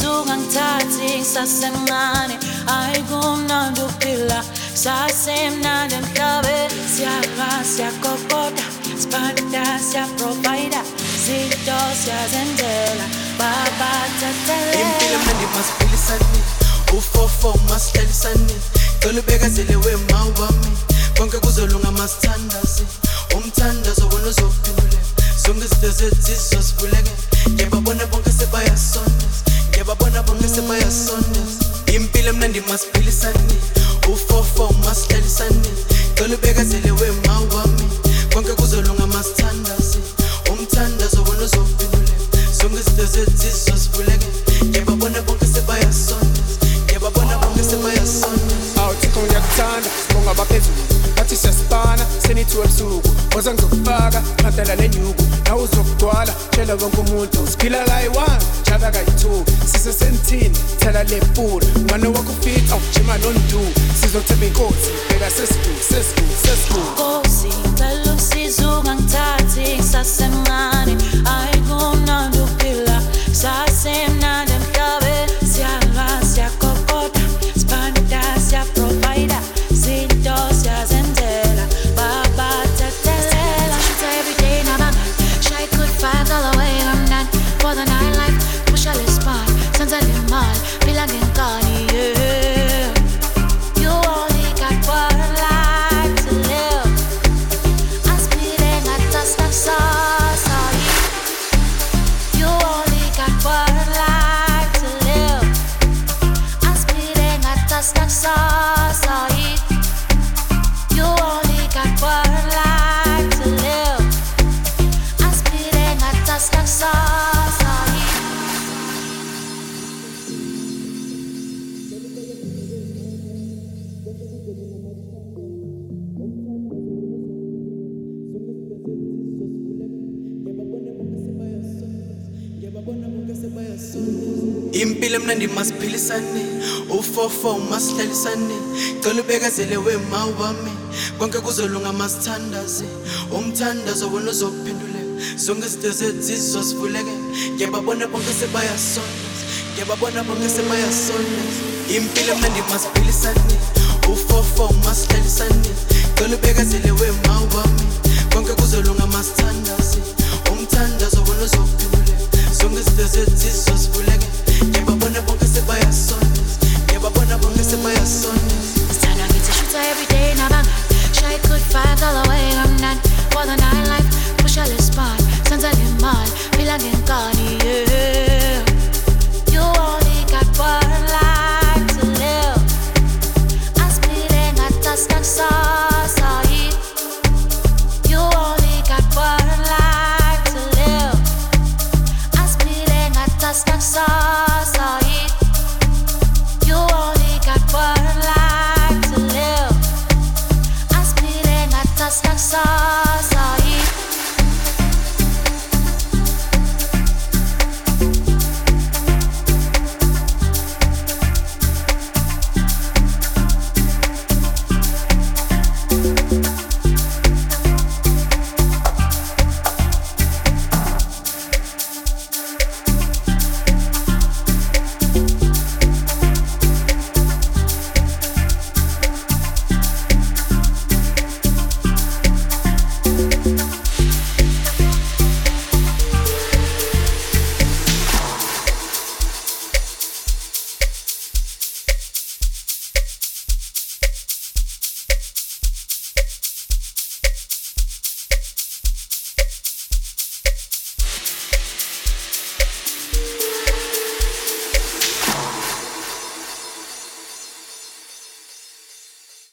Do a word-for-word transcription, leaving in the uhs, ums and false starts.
ungangithathi ngisasemncane ayikumnandi ukuphila sasemnandi emhlabeni siyalwa siyagogoda sibanda siyaprovida zinto siyazenzela baba thathele impilo mnandi masiphilisane ufofo masihlalisane cela ubekezele wema wami konke kuzolunga masithandaze umthandazo wona uzophendula zonke izinto zethu zizosivuleke ngiyababona bonke sebayasondeza ngiyababona bonke sebayasondeza impilo mnandi masiphilisane ufofo masihlalisane cela ubekezele wema wami konke kuzolunga masithandaze umthandazo wona uzophendula zonke izinto zethu zizosivuleke ngiyababona bonke sebayasondeza ngiyababona bonke sebayasondeza awuthixo ngiyakuthanda sibonga abaphezulu bathi siyasibana senithi webusuku oza ngizokufaka ngadala nenyuku nawe uzokugcwala tshela bonke umuntu siphila kayi-one jaba kayi-two sisesenthini thela lepula ngane wakho ufit awujima nondu sizothemba inkosi bheka sesikhulu sesikhulu sesikhulu Nkosi ngicela usizo ungangithathi ngisasemncane ayikumnandi ukuphila sasemnandi emhlabeni siyalwa siyagogoda sibanda siyaprovida zinto siyazenzela baba thathelela every day nabangani shy good five dollar way I'm done for the nightlife push a list spot senza le mali phila ngenkani yeah you only got one life to live aspiring at the success you only got one life to live aspiring at the success you only got one life to live aspiring at the success impilo mnandi masiphilisane ufofo masihlalisane cela ubekezele wema wami konke kuzolunga masithandaze umthandazo wona uzophenduleka zonke izinto zethu zizosivuleke ngiyababona bonke sebayasondeza ngiyababona bonke sebayasondeza impilo mnandi masiphilisane ufofo masihlalisane cela ubekezele wema wami konke kuzolunga masithandaze umthandazo wona uzophenduleka zonke izinto zethu zizosivuleke